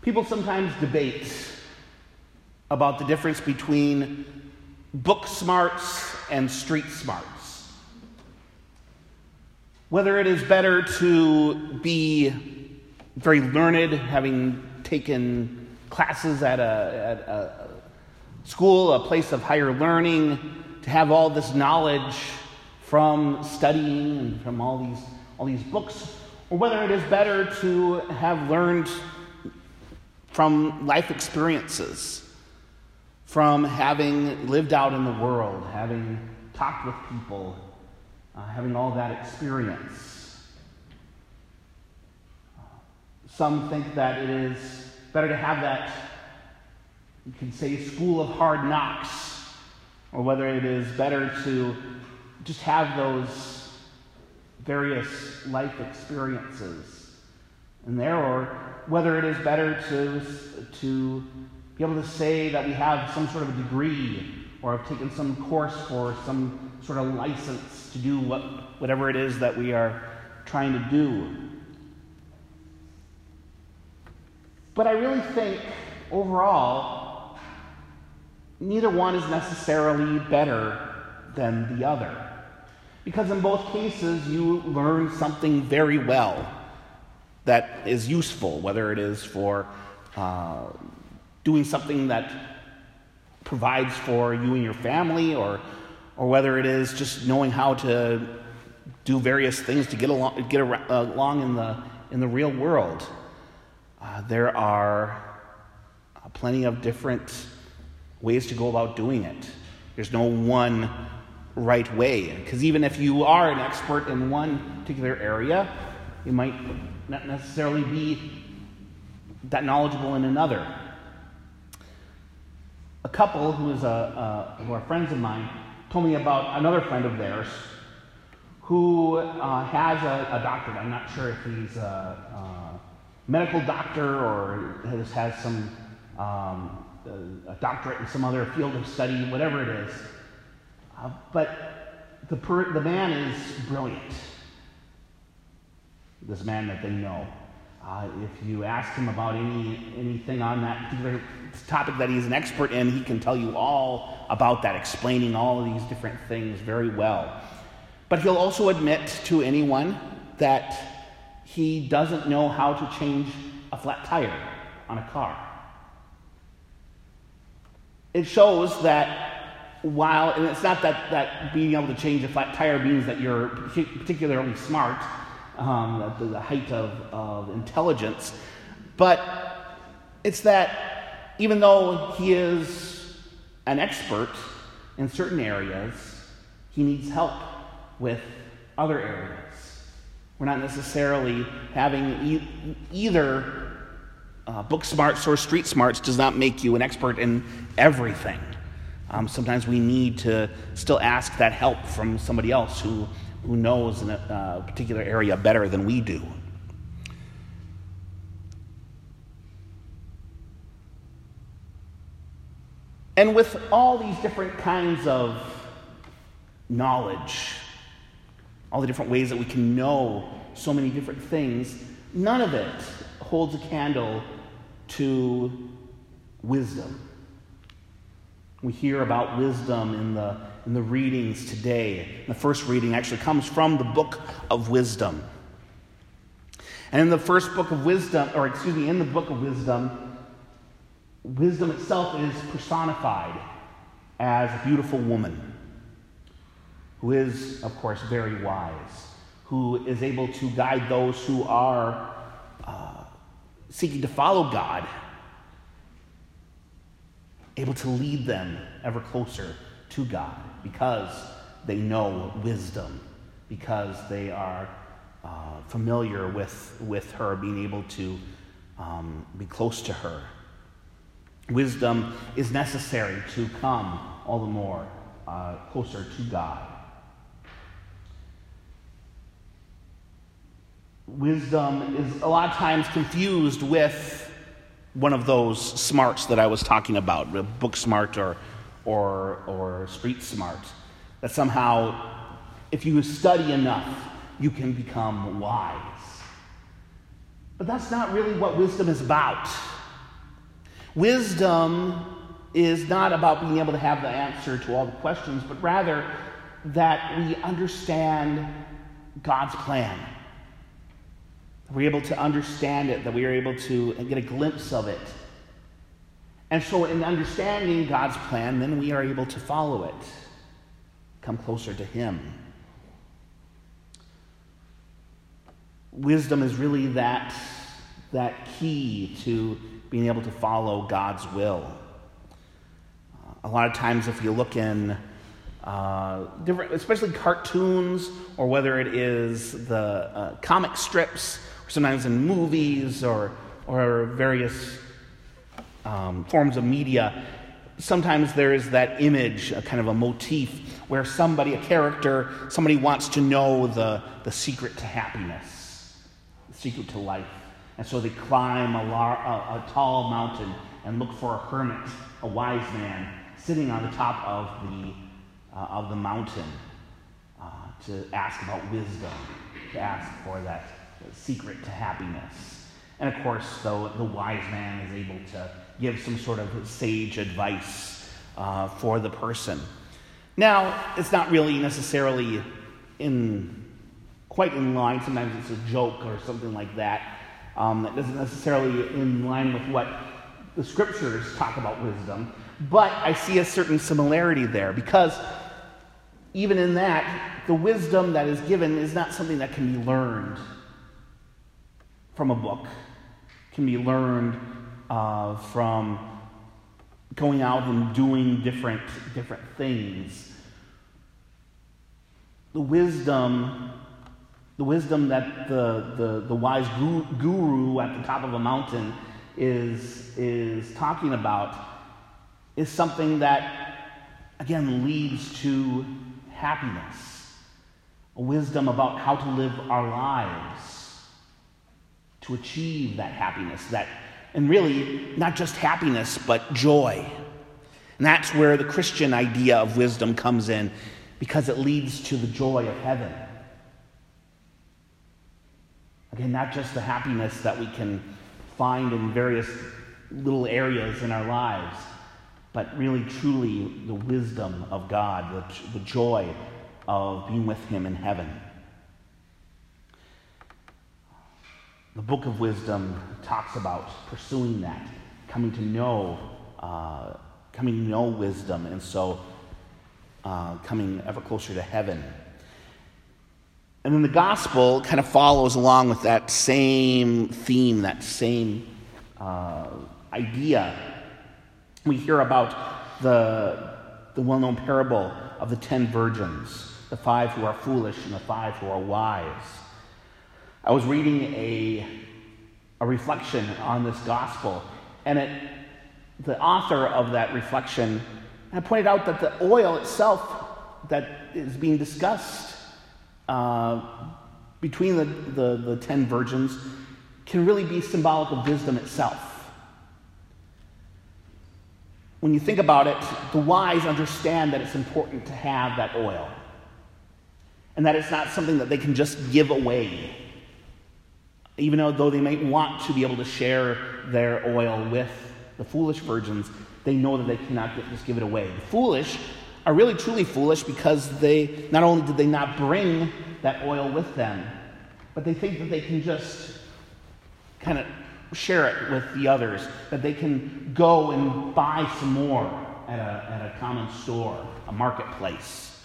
People sometimes debate about the difference between book smarts and street smarts. Whether it is better to be very learned, having taken classes at a school, a place of higher learning, to have all this knowledge from studying and from all these books, or whether it is better to have learned from life experiences, from having lived out in the world, having talked with people, having all that experience. Some think that it is better to have that, you can say, school of hard knocks, or whether it is better to just have those various life experiences in there, or whether it is better to be able to say that we have some sort of a degree or have taken some course for some sort of license to do whatever it is that we are trying to do. But I really think, overall, neither one is necessarily better than the other. Because in both cases, you learn something very well that is useful, whether it is for doing something that provides for you and your family, or whether it is just knowing how to do various things to get along in the real world. There are plenty of different ways to go about doing it. There's no one right way, because even if you are an expert in one particular area, you might not necessarily be that knowledgeable in another. A couple who are friends of mine told me about another friend of theirs who has a doctorate. I'm not sure if he's a medical doctor or has some a doctorate in some other field of study, whatever it is. But the man is brilliant. This man that they know. If you ask him about anything on that particular topic that he's an expert in, he can tell you all about that, explaining all of these different things very well. But he'll also admit to anyone that he doesn't know how to change a flat tire on a car. It shows that and it's not that being able to change a flat tire means that you're particularly smart, the height of intelligence, but it's that even though he is an expert in certain areas, he needs help with other areas. We're not necessarily having either book smarts or street smarts does not make you an expert in everything. Sometimes we need to still ask that help from somebody else who knows in a particular area better than we do. And with all these different kinds of knowledge, all the different ways that we can know so many different things, none of it holds a candle to wisdom. We hear about wisdom in the readings today. The first reading actually comes from the book of wisdom. And in the book of wisdom, wisdom itself is personified as a beautiful woman who is, of course, very wise, who is able to guide those who are seeking to follow God, able to lead them ever closer to God because they know wisdom, because they are familiar with her, being able to be close to her. Wisdom is necessary to come all the more closer to God. Wisdom is a lot of times confused with one of those smarts that I was talking about, book smart or street smart. That somehow, if you study enough, you can become wise. But that's not really what wisdom is about. Wisdom is not about being able to have the answer to all the questions, but rather that we understand God's plan. We're able to understand it, that we are able to get a glimpse of it. And so in understanding God's plan, then we are able to follow it, come closer to Him. Wisdom is really that key to being able to follow God's will. A lot of times if you look in different, especially cartoons, or whether it is the comic strips, or sometimes in movies or various forms of media, sometimes there is that image, a kind of a motif, where a character wants to know the secret to happiness, the secret to life. And so they climb a tall mountain and look for a hermit, a wise man, sitting on the top of the mountain to ask about wisdom, to ask for that secret to happiness. And of course, though, the wise man is able to give some sort of sage advice for the person. Now, it's not really necessarily quite in line. Sometimes it's a joke or something like that. That isn't necessarily in line with what the scriptures talk about wisdom. But I see a certain similarity there, because even in that, the wisdom that is given is not something that can be learned from a book. It can be learned from going out and doing different things. The wisdom that the wise guru at the top of a mountain is talking about is something that, again, leads to happiness. A wisdom about how to live our lives to achieve that happiness, and really not just happiness, but joy. And that's where the Christian idea of wisdom comes in, because it leads to the joy of heaven. Again, not just the happiness that we can find in various little areas in our lives, but really, truly, the wisdom of God, the joy of being with Him in heaven. The Book of Wisdom talks about pursuing that, coming to know wisdom, and so coming ever closer to heaven. And then the gospel kind of follows along with that same theme, that same idea. We hear about the well-known parable of the 10 virgins, the 5 who are foolish and the 5 who are wise. I was reading a reflection on this gospel, and the author of that reflection had pointed out that the oil itself that is being discussed between the 10 virgins can really be symbolic of wisdom itself. When you think about it, the wise understand that it's important to have that oil, and that it's not something that they can just give away. Even though they may want to be able to share their oil with the foolish virgins, they know that they cannot just give it away. The foolish are really truly foolish because they not only did they not bring that oil with them, but they think that they can just kind of share it with the others, that they can go and buy some more at a common store, a marketplace.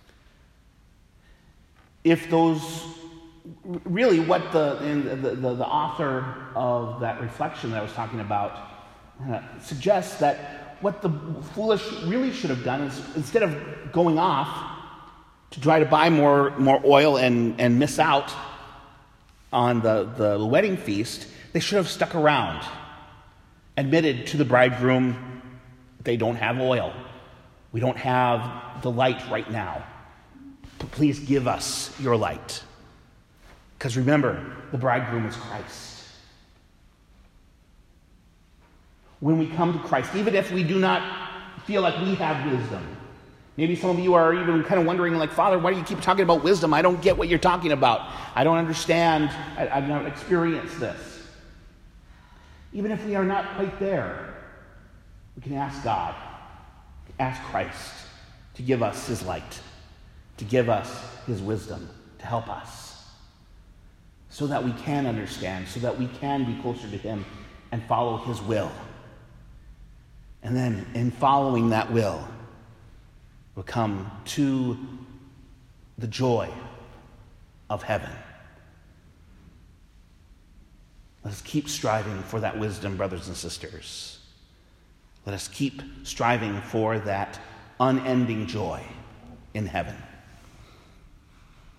If those really what the author of that reflection that I was talking about suggests that what the foolish really should have done is, instead of going off to try to buy more oil and miss out on the wedding feast, they should have stuck around, admitted to the bridegroom, they don't have oil. We don't have the light right now. But please give us your light. Because remember, the bridegroom is Christ. When we come to Christ, even if we do not feel like we have wisdom, maybe some of you are even kind of wondering, like, Father, why do you keep talking about wisdom? I don't get what you're talking about. I don't understand. I've not experienced this. Even if we are not quite there, we can ask God, ask Christ to give us his light, to give us his wisdom, to help us, so that we can understand, so that we can be closer to him and follow his will. And then in following that will, we'll come to the joy of heaven. Let us keep striving for that wisdom, brothers and sisters. Let us keep striving for that unending joy in heaven.